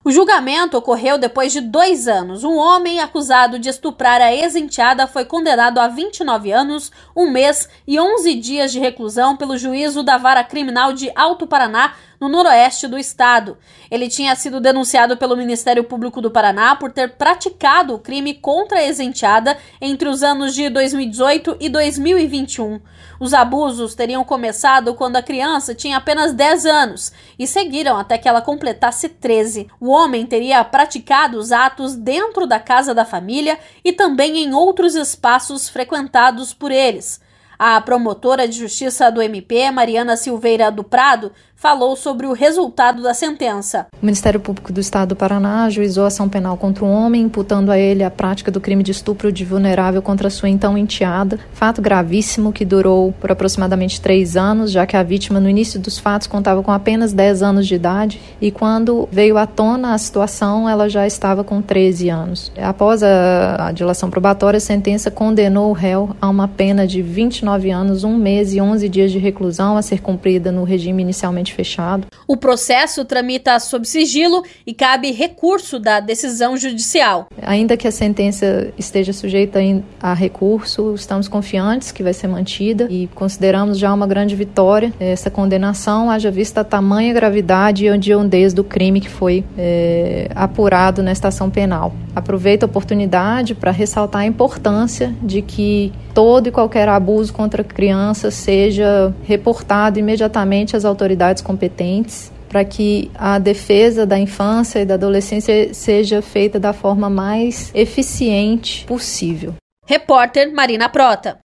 O julgamento ocorreu depois de 2 anos. Um homem acusado de estuprar a ex-enteada foi condenado a 29 anos, 1 mês e 11 dias de reclusão pelo juízo da Vara Criminal de Alto Paraná, no noroeste do estado. Ele tinha sido denunciado pelo Ministério Público do Paraná por ter praticado o crime contra a ex-enteada entre os anos de 2018 e 2021. Os abusos teriam começado quando a criança tinha apenas 10 anos e seguiram até que ela completasse 13. O homem teria praticado os atos dentro da casa da família e também em outros espaços frequentados por eles. A promotora de justiça do MP, Mariana Silveira do Prado, falou sobre o resultado da sentença. O Ministério Público do Estado do Paraná ajuizou ação penal contra o homem, imputando a ele a prática do crime de estupro de vulnerável contra sua então enteada. Fato gravíssimo que durou por aproximadamente 3 anos, já que a vítima no início dos fatos contava com apenas 10 anos de idade e quando veio à tona a situação, ela já estava com 13 anos. Após a dilação probatória, a sentença condenou o réu a uma pena de 29 anos, 1 mês e 11 dias de reclusão a ser cumprida no regime inicialmente fechado. O processo tramita sob sigilo e cabe recurso da decisão judicial. Ainda que a sentença esteja sujeita a recurso, estamos confiantes que vai ser mantida e consideramos já uma grande vitória essa condenação, haja vista a tamanha gravidade e hediondez do crime que foi apurado nesta ação penal. Aproveito a oportunidade para ressaltar a importância de que todo e qualquer abuso contra crianças seja reportado imediatamente às autoridades competentes, para que a defesa da infância e da adolescência seja feita da forma mais eficiente possível. Repórter Marina Prota.